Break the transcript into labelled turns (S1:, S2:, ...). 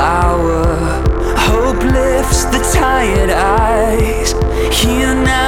S1: hour. Hope lifts the tired eyes. Here now